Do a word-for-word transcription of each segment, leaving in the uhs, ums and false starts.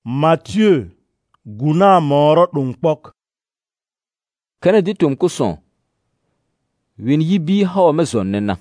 Mathieu guna moro ɗum pok. Kana di tum kuson. Win yibi hawa me zonne na.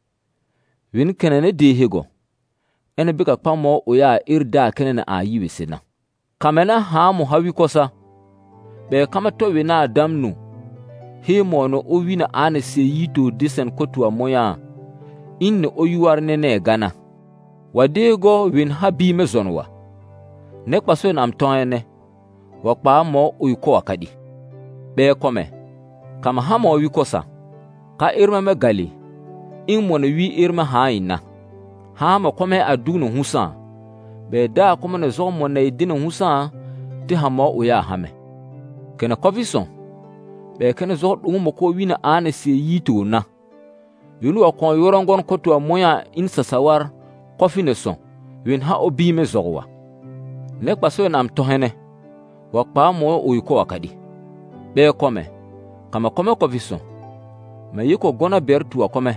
Win kana ne di higo. Ene bika pamo uya irda kana na a yiwisi na. Kamena hamu hawi kosa. Be kama to wina adamnu. He mono o wina ane se yito disen kotua moya. Inne o yuar nene gana. Wadego win habi me zonwa. Nekpa so nam toene. Wakpa mo uyko wakadi. Be kome. Kama hama wikosa. Ka irma me gali. In mona wi irma haina. Hama kome adunu husan. Be da kome ne zo mona idina husan. Ti hama uya hame. Kena kofison. Be kene zo dungu ko wina ane se yito na. Yunu wakon yorongon kotua moya in sasawar kofine son. Win ha obi me zowa. Nekpa so nam tohene. Wakpa mo uyko wakadi. Be kome. Kama kome kofison. Me yiko gona bertu wakome.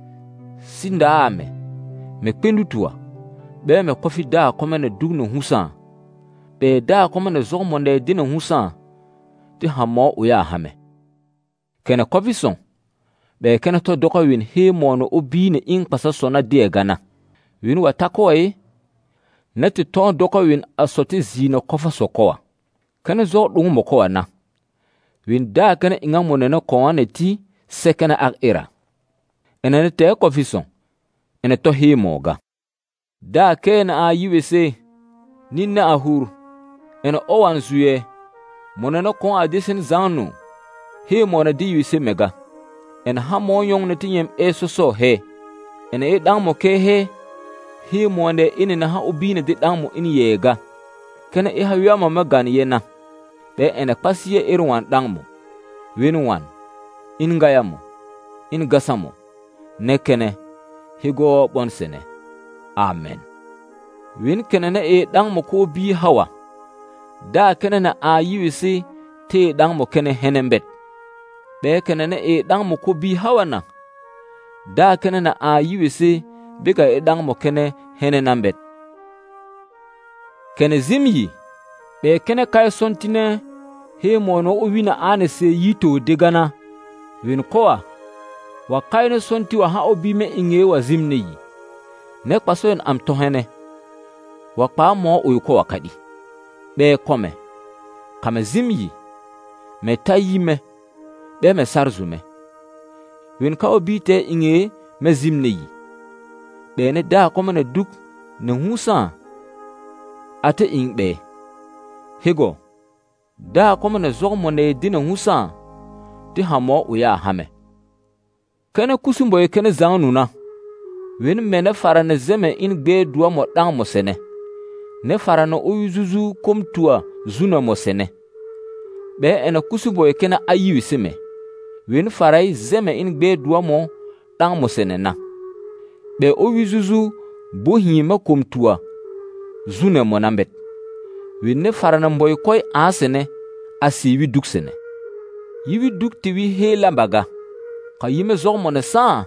Sinda ame. Me kpendu tuwa. Be me kofi da kome ne dugno husan. Be da kome ne zo monde dina husan. Ti hamo uya hame. Kene kofison. Be kene to doka win he mono obi ne in pasa sona die gana. Win watako e. Neti ton doka win asote zino kofa sokowa. Kene zo dungu mokowa na. Win da kene inga monene kowane ti sekene ak era. Ene te kofison. Ene to he moga. Da kene a yiwese. Ninne ahur. Ene owan zuye. Monene kon adisen zanu. He mona di yiwese mega. Ene ha mo yong ne tinyem e soso he. Ene e dang mo ke he. He monde ine na ha ubine di dang mo ini yega. Kene e ha wiyama megani yena. Be ene pasiye irwan dang mo. Winwan. In gayamo. In gasamo. Nekene. Higo bonsene. Amen. Win kene ne e dang mo ko bi hawa. Da kene na a yiwisi te dang mo kene henembet. Be kene ne e dang mo ko bi hawa na. Da kene na a yiwisi bika e dang mo kene henenambet. Kene zimyi. Be kene kaya sontine. He mono o wina ane se yito degana. Win koa. Wa kayne sonti wa ha obi me inge wa zimne yi. Nek pasoen am tohene. Wa pa mo uyko wakadi. Be kome. Kame zimyi. Me tayi me. Be me sarzume. Win ka obi te inge me zimne yi. Be ne da kome ne duk ne husan. Ate ing be. Higo. Da kome ne zog mo ne dine husan. Ti hamo uya hame. Kene kusumbo ye kene zanu na. Win mene fara ne zeme in gbe duwa mo dang mo sene. Ne fara no uyuzuzu kom tuwa zuna mo sene. Be ene kusumbo ye kene ayiwi seme. Win farai zeme in gbe duwa mo dang mo sene na. Be uyuzuzu bo hime kom tuwa zuna mo nambet. Win ne fara na mboy koy asene asiwi duk sene. Yiwi duk tiwi he lambaga. Ka yime zog mo ne san.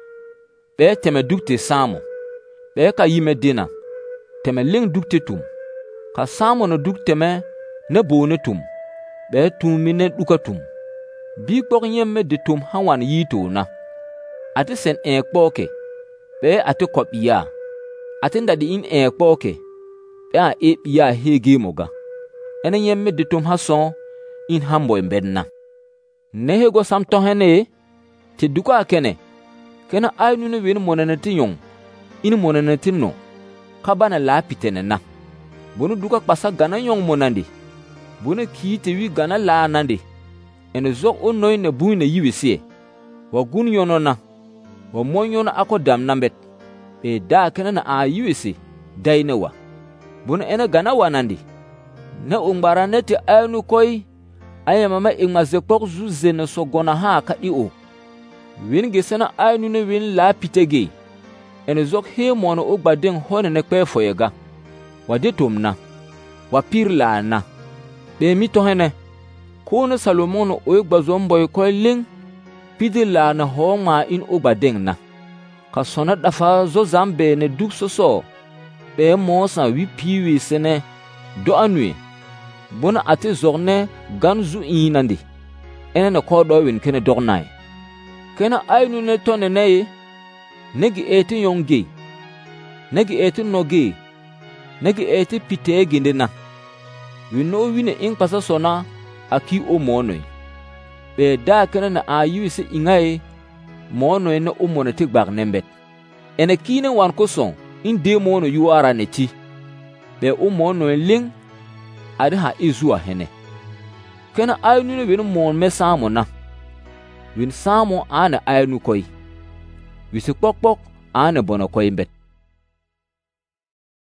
Be teme duk te samo. Be ka yime dina. Teme ling duk te tum. Ka samo no duk teme ne bo ne tum. Be tumi ne duka tum. Bi kpok yemme de tum hawan yito na. Ate sen en kpoke. Be ate kop ya. Ate ndadi in en kpoke. Be a e ya hege moga. Ene yemme de tum hason in hambo embedna. Nehego sam tohene. Te duka kene. Kena ay nune win monaneti yong. In monaneti no. Kabana la pitene na. Bunu duka pasa gana yong monandi. Bunu ki te wi gana la nandi. Ene zok o noy ne buine yiwisiye. Wa gun yono na. Wa mon yono ako dam nambet. E da kena na a yiwisi. Daine wa. Bunu ene gana wa nandi. Ne ungbara neti ay nu koi. Aye mama ingma zekpok zuze ne so gona ha ka i o. Win gesena ay nune win la pitege. Ene zok he mono o gbaden hone ne kwe foyega. Wade tomna. Wapir la na. Be mi tohene. Kone Salomono o gbazomboy koy ling. Pidi la na ho ma in o gbaden na. Ka sona dafa zo zambe ne duk soso. Be mo sa wi piwi sene. do anue bona ate zorne gan zu inandi ene na ko do win kene dornai kena aynu ne tonne ne negi eti yonge negi eti noge negi eti pite gindena wino wine in pasa sona aki o monoi be da kene na ayu se ingai monoi na o monete gbag nembet ene kine wan ko son in de mono yu ara neti be o monoi ling ade ha izu a hene kena aynu ne win mon me samo na win samo ana aynu koy wisi pok pok ana bono koy mbet